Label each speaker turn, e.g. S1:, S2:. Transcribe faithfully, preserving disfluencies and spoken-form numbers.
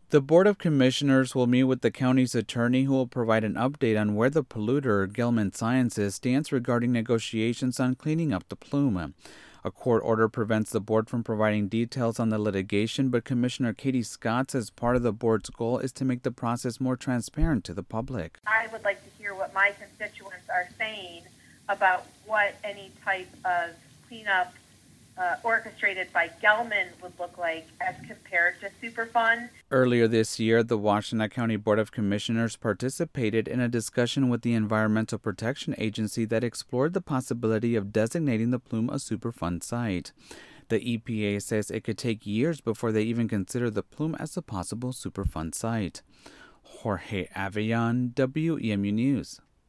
S1: The Board of Commissioners will meet with the county's attorney, who will provide an update on where the polluter, Gelman Sciences, stands regarding negotiations on cleaning up the plume. A court order prevents the board from providing details on the litigation, but Commissioner Katie Scott says part of the board's goal is to make the process more transparent to the public.
S2: I would like to hear what my constituents are saying about what any type of cleanup uh, orchestrated by Gelman would look like as compared to Superfund.
S1: Earlier this year, the Washtenaw County Board of Commissioners participated in a discussion with the Environmental Protection Agency that explored the possibility of designating the plume a Superfund site. The E P A says it could take years before they even consider the plume as a possible Superfund site. Jorge Avellán, W E M U News.